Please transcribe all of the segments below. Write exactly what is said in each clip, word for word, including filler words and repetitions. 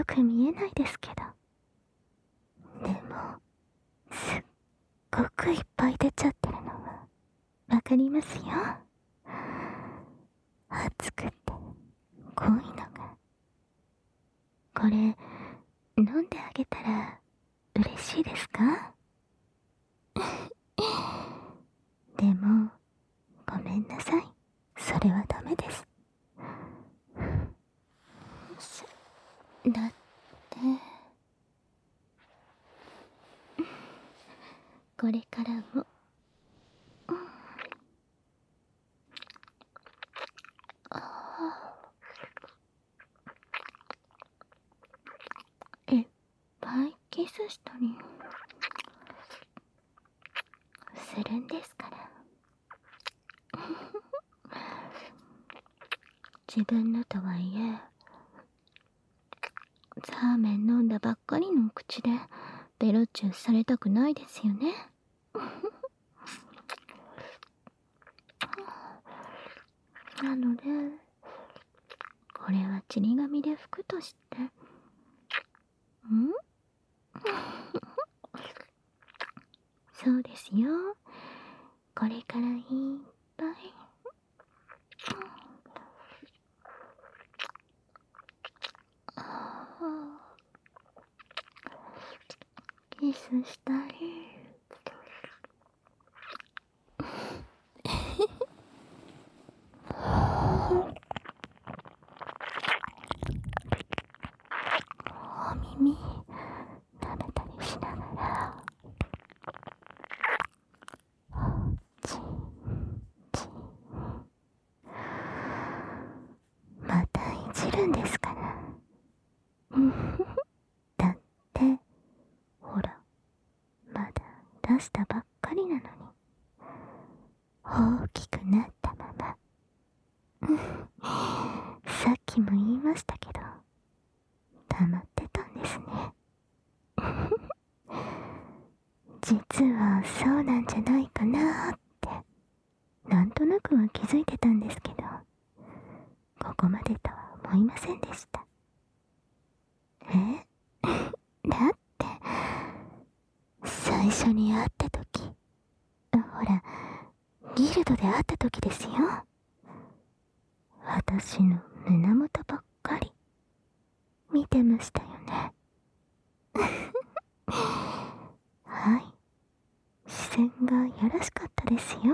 く見えないですけど。でも、すっごくいっぱい出ちゃってるのはわかりますよ。熱くて濃いのが。これ、飲んであげたら嬉しいですか？でも、ごめんなさい。それはダメです。だって、これからも、いっぱいキスしたりするんですから。自分のとはいえ、ザーメン飲んだばっかりの口でベロチューされたくないですよね。なので、これはちり紙で拭くとして、んそうですよ。これからいっぱいキスしたり。お耳舐めたりしながら、チンチン。またいじるんですから。だって、ほら、まだ出したばっかりなのに、大きくなったまま。さっきも言いましたけど、溜まってたんですね。実はそうなんじゃないかなーって、なんとなくは気づいてたんですけど、ここまでとは思いませんでした。えだって、最初に会った時、ほら、ギルドで会った時ですよ。私の胸元ばっかり見てましたよね。はい、視線がよろしかったですよ。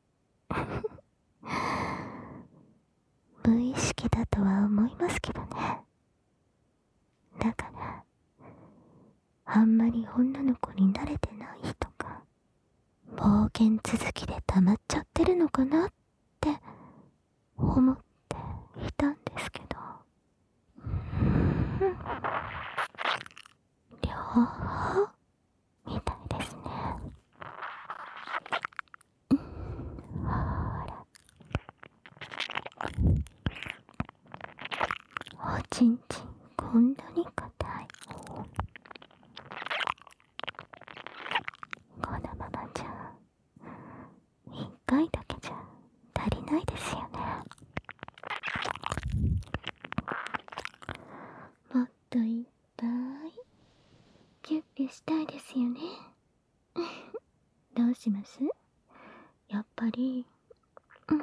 無意識だとは思いますけどね。だから、あんまり女の子に慣れてない人が暴言続きで溜まっちゃってるのかなって思っていたんですけど、両方みたいですね。ほら、おちんちんこんなに硬い。このままじゃ一回だけじゃ足りないですよね。もっといっぱいキュッキュしたいですよね。どうします？やっぱり、うん、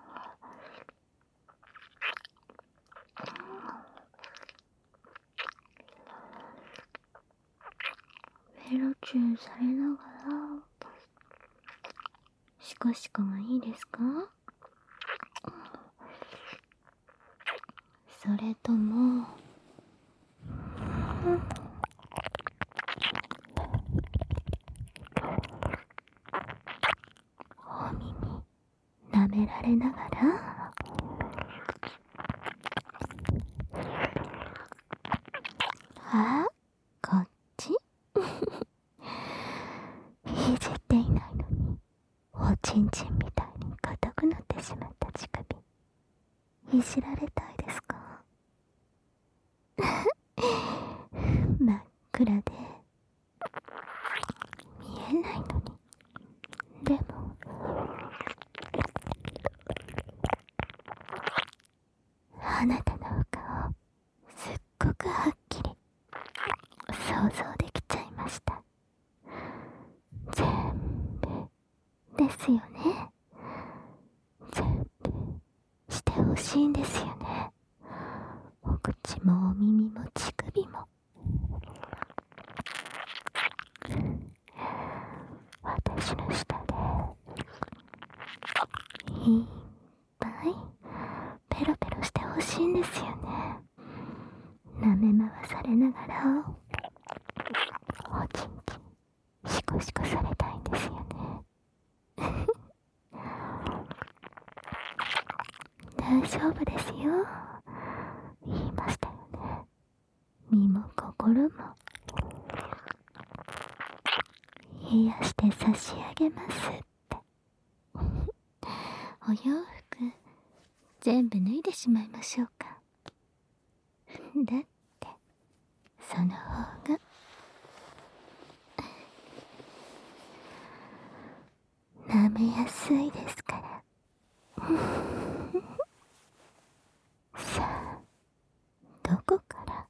ベロチューされながらシコシコがいいですか？それとも、お耳舐められながら、あ、こっちいじっていないのにおちんちんみたいに硬くなってしまった乳首いじられたいですか？真っ暗で見えないのに。でもあなたのお顔すっごくはっきりしいんですよね。お口もお耳も乳首も。私の舌でいっぱいペロペロしてほしいんですよね。舐め回されながらおちんちんシコシコされたいんですよね。大丈夫ですよ、言いましたよね。身も心も癒して差し上げますってお洋服全部脱いでしまいましょうか。だってその方が舐めやすいですから。さあ、どこから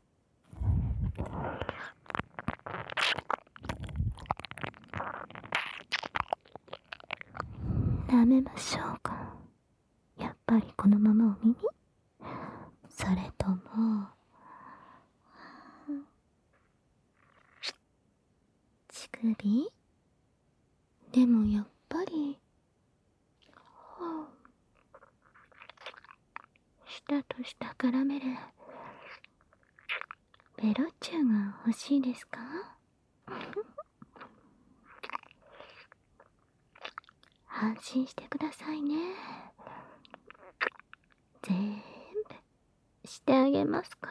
舐めましょうか。やっぱりこのままお耳、それとも乳首？でもやっぱり舌と舌絡めるベロチューが欲しいですか？安心してくださいね。全部してあげますから。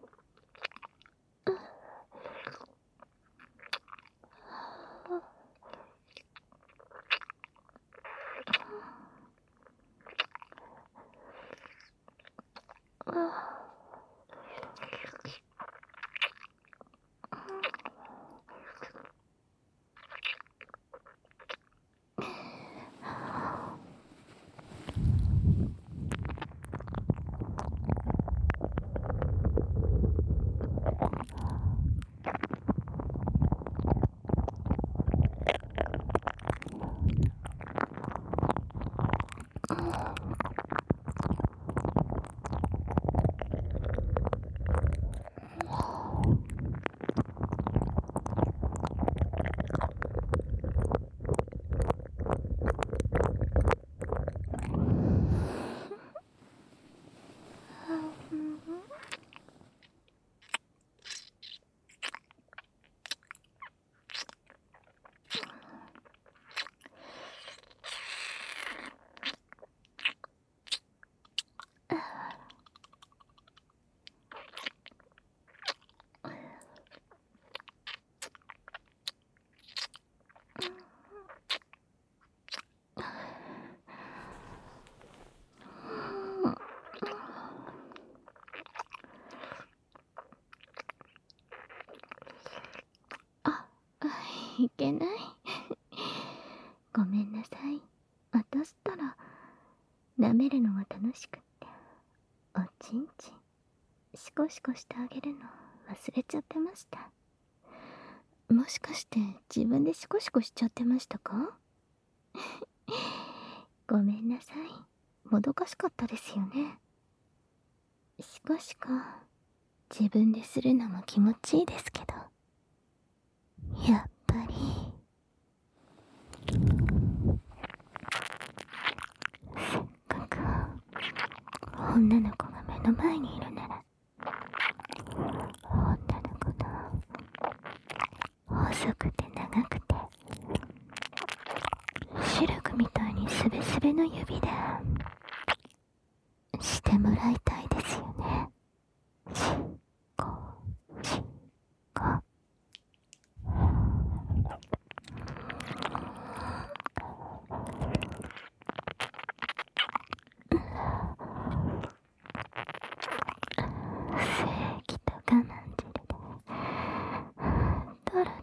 いけないごめんなさい。私ったら舐めるのが楽しくっておちんちんシコシコしてあげるの忘れちゃってました。もしかして自分でシコシコしちゃってましたか？ごめんなさい、もどかしかったですよね。シコシコ自分でするのも気持ちいいですけど、やっぱりせっかく女の子が目の前にいるなら、女の子の細くて長くてシルクみたいにスベスベの指でしてもらいたいですよね。シコシコ正義と我慢汁でドロドロ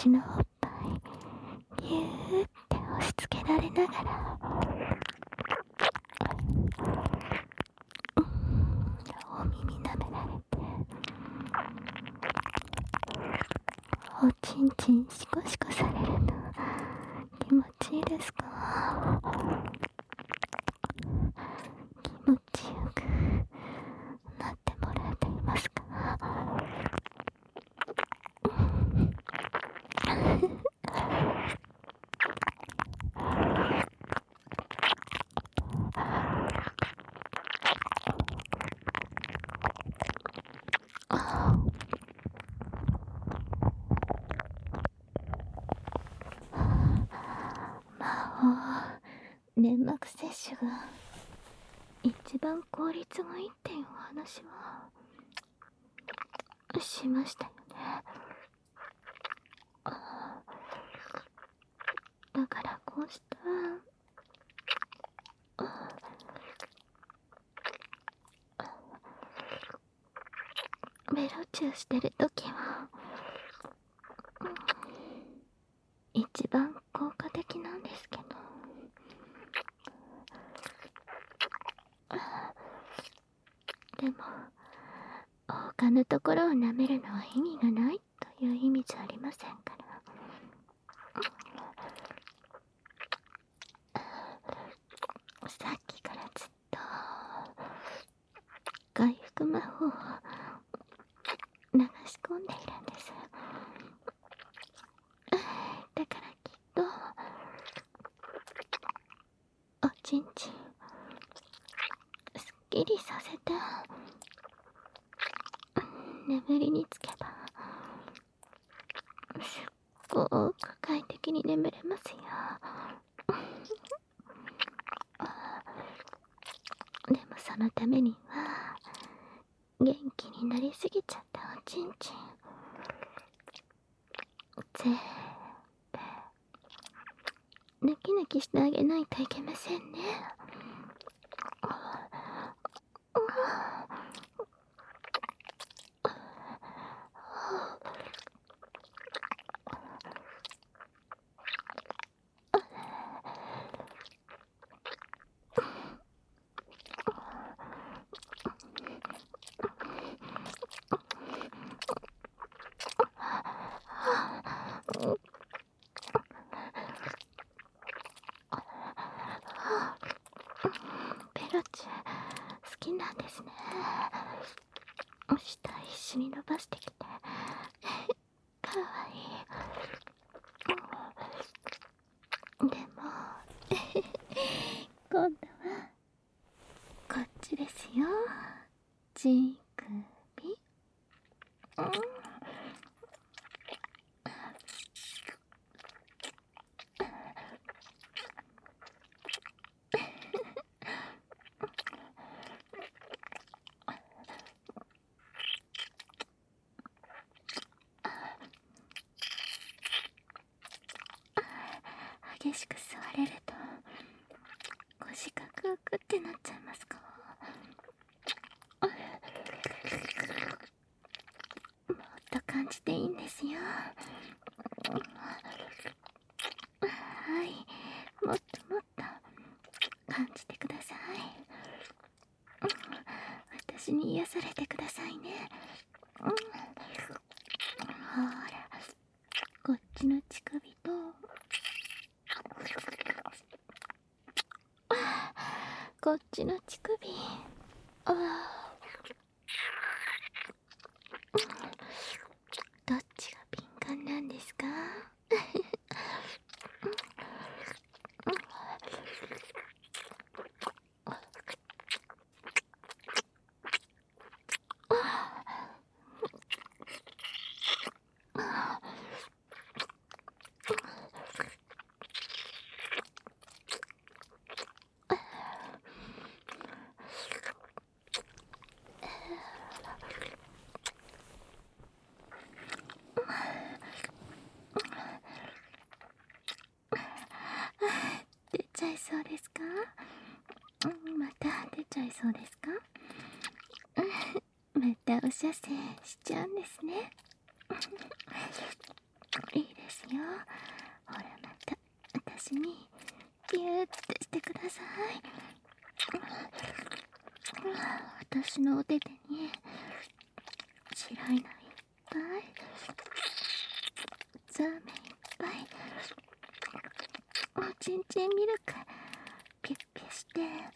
私のおっぱいぎゅーって押し付けられながら、お耳舐められて、おちんちんシコシコされるの気持ちいいですか？気持ちよくなってもらえていますか？粘膜接種が一番効率がいいっていうお話はしましたよね。だからこうしたベロチューしてるときは一番効果的なんですけど、でも他のところを舐めるのは意味がないという意味じゃありませんから。さっきからずっと回復魔法を流し込んでいるんです。だからきっとおちんちんすっきりさせて眠りにつけばすっごく快適に眠れますよ。でもそのためには元気になりすぎちゃったおちんちん全部抜き抜きしてあげないといけませんね。ベロチュ好きなんですね。舌一緒に伸ばしてきてかわいい。でも今度はこっちですよ。乳首、うん、激しく吸われると腰がククってなっちゃいますか？もっと感じていいんですよ。はい、もっともっと感じてください。私に癒されてくださいね。ほら、こっちの乳首とこっちの乳首、あどっちが敏感なんですか？出ちゃいそうですか？また出ちゃいそうですか？またお射精しちゃうんですね。いいですよ。ほらまた私にギューってしてください。私のお手手に白いのいっぱい、ザーメンいっぱい、おちんちんミルクピュッピュして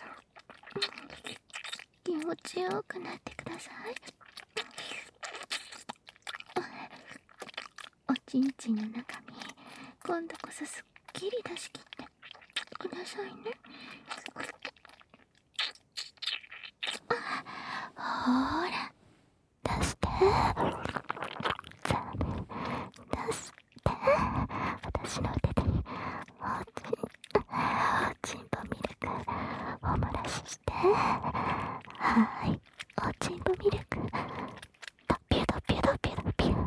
気持ちよくなってください。おちんちんの中身今度こそすっきり出し切ってくださいね。ほら出して、ザーメン出して、私の手でおちんおちんぽミルクお漏らしして、はーい、おちんぽミルクドピュドピュドピュドピュ。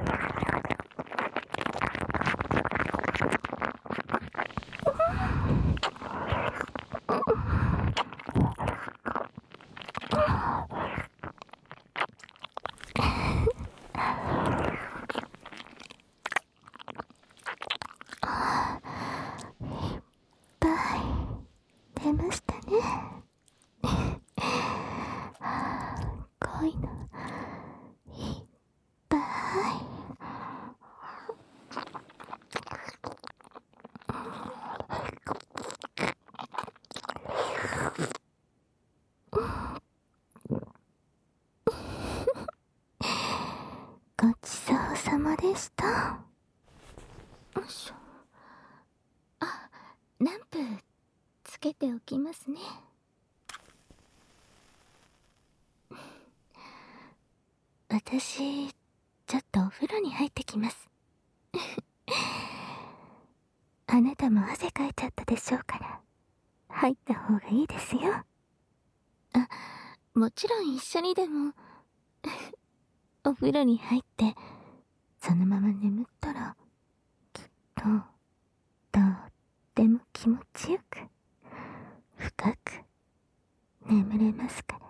出ましたね。こいのいっぱい。ごちそうさまでした。よいしょ。あ、ランプつけておきますね。私、ちょっとお風呂に入ってきます。あなたも汗かいちゃったでしょうから、入った方がいいですよ。あ、もちろん一緒にでも。お風呂に入って、そのまま眠ったら、きっと、とっても気持ちよく、深く、眠れますから。